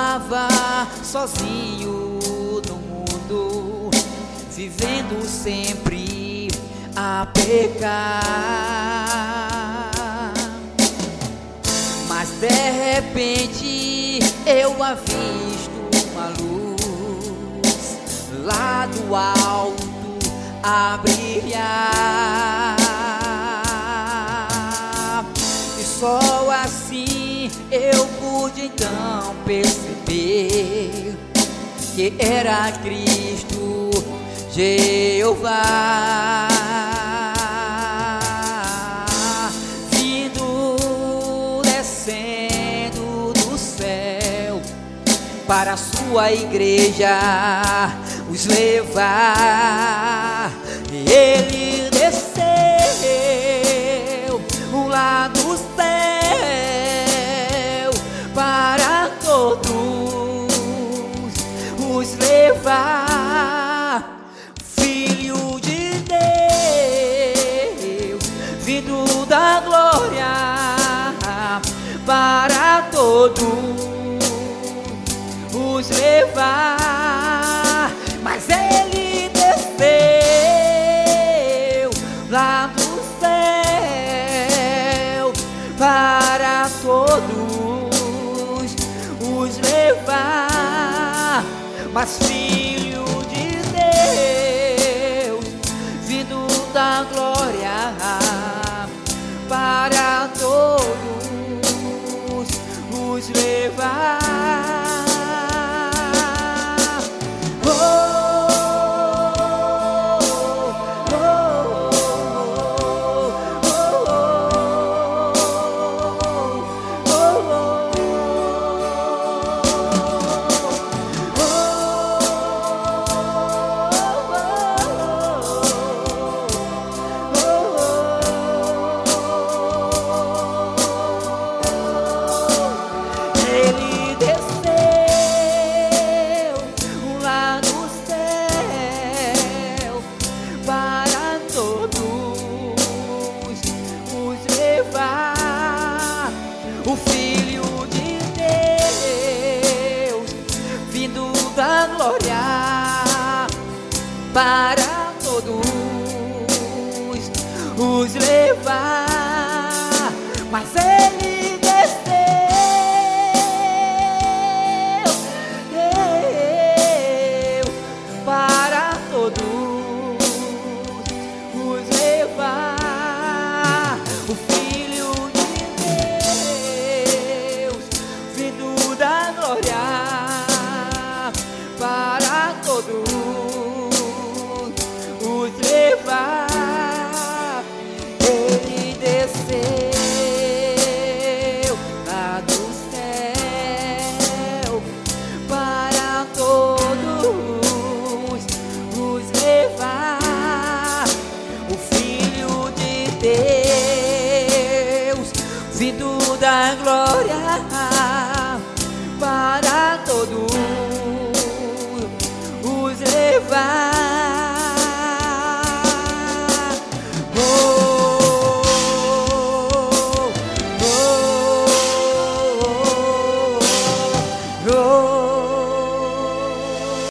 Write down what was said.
estava sozinho no mundo, vivendo sempre a pecar. Mas de repente eu avisto uma luz lá do alto a brilhar, e só assim eu pude então perceber que era Cristo Jeová, vindo, descendo do céu para a sua igreja os levar. E ele desceu lá do céu para todos os levar. Filho de Deus, vindo da glória para todos os levar. Mas ele desceu lá do céu para todos os levar. Mas filho de Deus, vindo da glória para todos os levar. O Filho de Deus, vindo da glória para todos os levar. Mas ele desceu para todos os levar. O Filho de Deus, vindo da glória para todos os levar. Ele desceu lá do céu para todos os levar. O Filho de Deus, vindo da glória